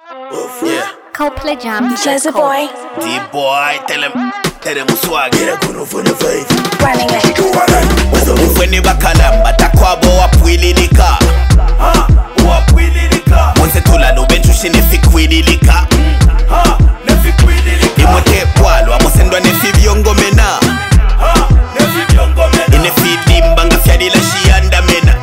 Yeah. Coldplay Jams. Jazzy boy. D-boy, tell him swag. Running it. Ufweni bakalamba takwabo wapwililika. Mwense tula nubenchu nefikwililika. Imwete pwalo amosendwa nefivyongomena. Inefidimba ngafyadila shianda mena.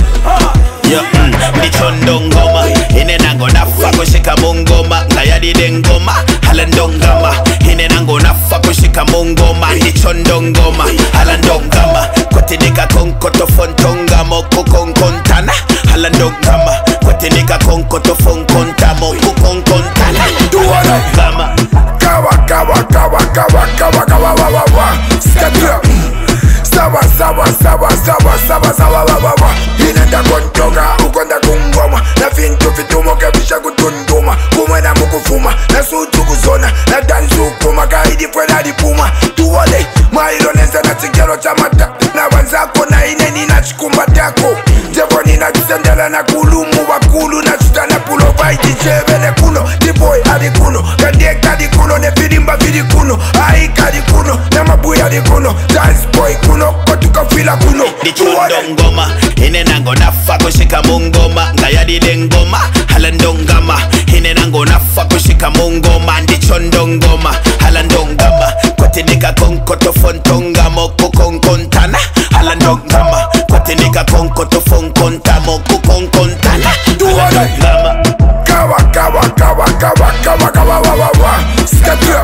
Ndichondo ngoma inenango nafa kushika mungoma ngayadide ngoma halandongama inenango nafa kushika mungoma ndichondo ngoma halandongama kwatinika konkoto fontongamo kukonkontana halandongama kwatinika konkoto fonkontamo kukonkontana duwanongama kawa skatra sawa inenda kontoka ukonda kungoma na vintu vitumo kabisha kutunduma kumwena mukufuma na sutu kuzona na dansu kuma kaidi fwena dipuma tuwale mailoneza na chikero chamata na wanzako na ineni na chikumbatako jevoni na chisendela na kulumu wakulu na chitana pulo vaiti chevele kuno diboy adikuno kandeka dikuno ne filimba vidikuno aika dikuno na mabuya dikuno dance boy kuno kotuka fila kuno ndichondo ngoma inenango nafa kushika mungoma ngayadide ngoma halandongama inenango nafa kushika mungoma ndichondo ngoma halandongama kwatinika konkoto fontongamo kukonkontana halandongama kwatinika konkoto fonkontamo kukonkontana halandongama kawa skatra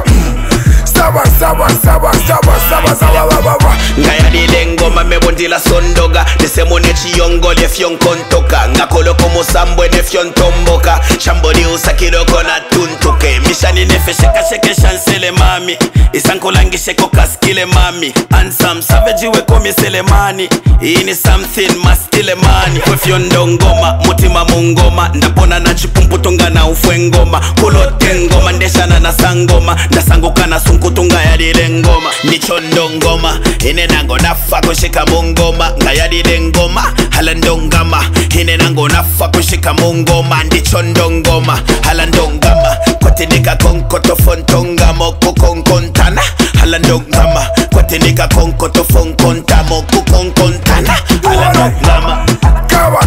sawa ngayadile ngoma mebondila sondoga nesemone chiyongole fyonkontoka ngakoloko musambwe nefyontomboka shamboli usakiloko na tuntuke mishani nefeshekasheke shansele mami isankolangisheko kaskile mami ansam savage wekomisele mani ini something mastile mani kwefyondo ngoma mutima mungoma ndapona na chipumputunga na ufwe ngoma kulote ngoma ndeshana na sangoma ndasanguka na sunkutunga yadile ngoma ndichondo ngoma inenango nafa kushika mungoma ngayadile ngoma halandongama inenango nafa kushika mungoma ndichondo ngoma halandongama kwatinika konkoto fontongamo kukonkontana halandongama kwatinika konkoto fonkontamo kukonkontana halandongama kawa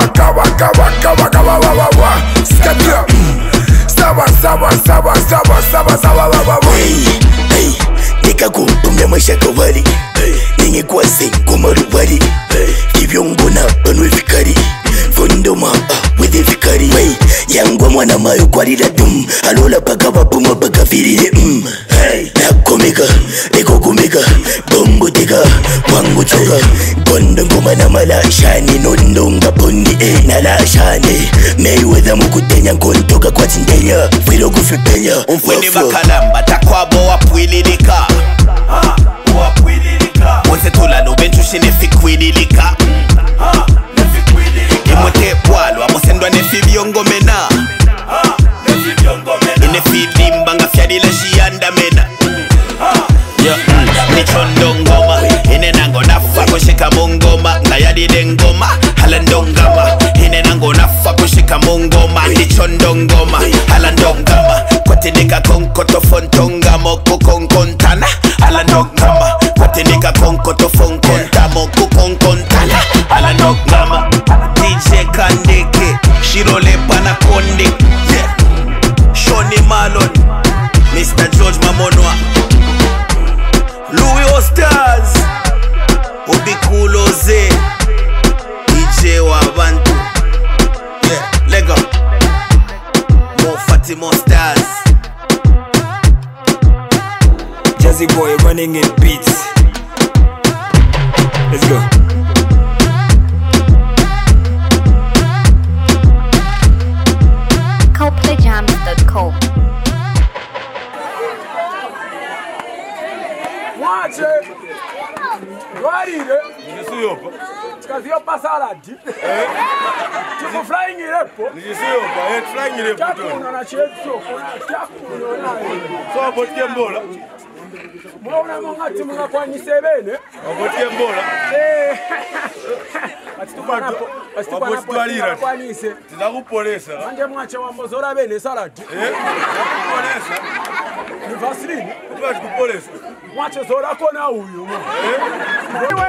skatra sawa hey nikakutumia maisha kawali ninge kwase kumaruwali kivyongona anwefikari fondoma withe fikari yangwa mwana mayo kwarira dum alola paka bapuma paka firire nakomeka nekokumeka bongo teka wangu choka bondo ngoma na malashani nondonga bondi nalashane meiwedha mukutenya nkontoka kwa tindenya filo kufipenya ufweni bakalamba takwabo wapwililika mwense tula nubenchu nefikwililika imwete pwalo amosendwa nefivyongomena inefidimba ngafyadila shianda mena ndichondo ngoma inenango nafa kushika mungoma ngayadide ngoma halandongama inenango nafa kushika mungoma ndichondo ngoma halandongama kwatinika konkoto fontongamo kukonkontana halandongama kwatinika konkoto fonkontamo kukonkontana halandongama DJ Kandeke Shirole Panakonde Shoni Malon Mr. George Mamonwa Louis Ostaz Obikuloze DJ Wabantu Lego Mo Fatima Stars Jazzy boy running in beats. Let's go. Coldplayjams.com. Mwache Warire Nijisuyopa Kaziyo pasaladi Chifu flying irepo Nijisuyopa flying irepo Chakuna na chezo Chakuna na So botike mbola Mwauna mwangati mga kwa nisebene Botike mbola Wabositwalira. Tinakupolesa. Manje mwache wambozora bene saladi. Kupolesa. Ni vaseline. Kupolesa. Mwache zora kona huyu.